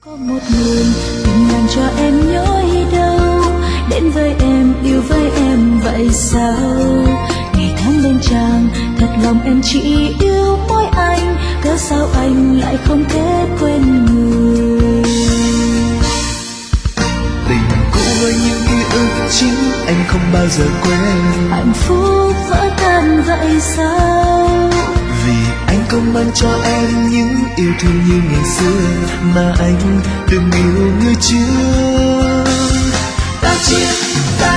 Có một người từng làm cho em nhói đau, đến với em yêu với em vậy sao? Ngày tháng bên chàng thật lòng em chỉ yêu mỗi anh, cớ sao anh lại không thể quên người? Tình cũ với những ký ức chính anh không bao giờ quên. Hạnh phúc vỡ tan vậy sao? Vì anh không mang cho em những yêu thương như ngày xưa, mà anh đừng yêu người trước. Ta chia